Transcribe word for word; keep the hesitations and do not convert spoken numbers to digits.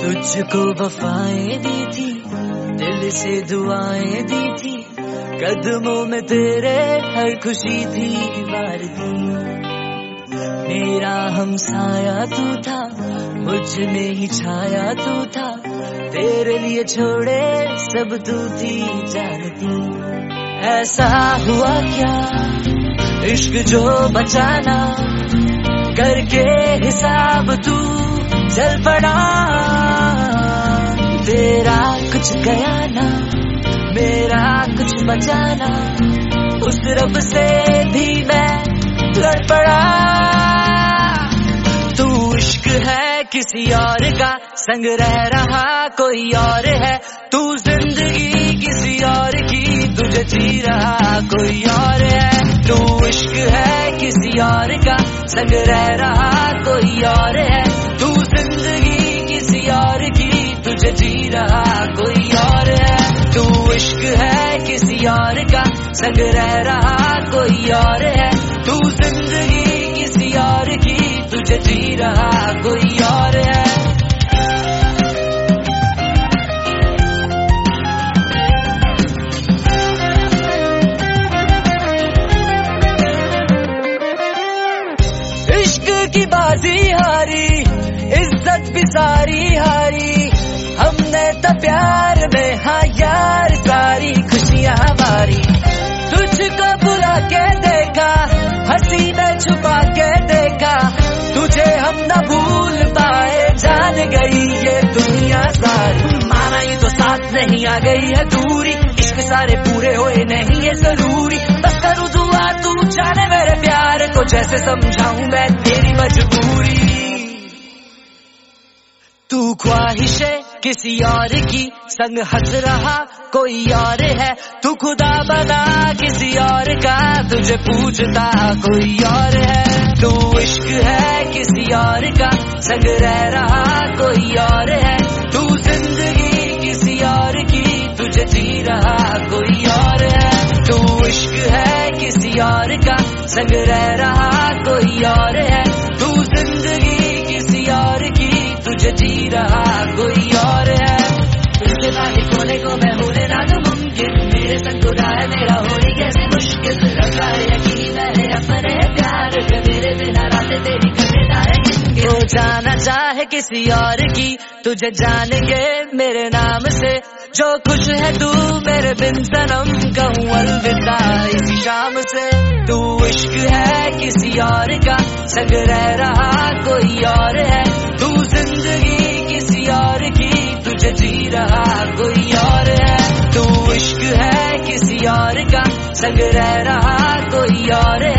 तुझको वफाएं दी थी, दिल से दुआएं दी थी, कदमों में तेरे हर खुशी थी वार दी। मेरा हमसाया तू था, मुझ में ही छाया तू था, तेरे लिए छोड़े सब तू थी जानती। ऐसा हुआ क्या इश्क जो बचाना, करके हिसाब तू चल पड़ा। तेरा कुछ गया ना, मेरा कुछ बचाना, उस रब से भी मैं लड़ पड़ा। तू इश्क है किसी और का, संग रह रहा कोई और है। तू जिंदगी किसी और की, तुझे जी रहा कोई और है। तू इश्क है किसी और का, संग रह रहा कोई और है। तू जिंदगी किसी और की, तुझे जी रहा कोई और है। तू इश्क है किसी और का, संग रह रहा कोई और है। तू जिंदगी किसी और की, तुझे जी रहा कोई और है। इश्क की बाजी हारी, इज्जत भी सारी हारी। हमने तो प्यार में हाँ यार सारी खुशियां हमारी। तुझको बुला के देखा, हंसी में छुपा के देखा, तुझे हम न भूल पाए, जान गई ये दुनिया सारी। माना ही तो साथ नहीं, आ गई है दूरी। इश्क सारे पूरे होए नहीं है जरूरी, बस करूँ दुआ तू जाने मेरे प्यार को, जैसे समझाऊं मैं तेरी मजबूरी। तू ख्वाहिशे किसी और की, संग हंस रहा कोई और है। तू खुदा बना किसी और का, तुझे पूछता कोई और है। तू इश्क है किसी और का, संग रह रहा कोई और है। तू जिंदगी किसी और की, तुझे जी रहा कोई और है। तू इश्क है किसी और का, संग रह रहा कोई और है। तू जिंदगी किसी और की, तुझे जी रहा कोई और है। तुझे बाकी खोने को मैं होने ना तो मुमकिन, मेरे संग खुदा है मेरा होने कैसे मुश्किल। रखा है यकीन मैंने अपने प्यार के, मेरे बिना रात तेरी कटे तारे गिन। वो जाना चाहे किसी और की, तुझे जानेंगे मेरे नाम से। जो खुश है तू मेरे बिन सनम, कहूँ अलविदा इसी शाम से। तू इश्क है किसी और का, संग रह रहा कोई और है। तू जिंदगी किसी और की, तुझे जी रहा कोई और है। तू इश्क है किसी और का, संग रह रहा कोई और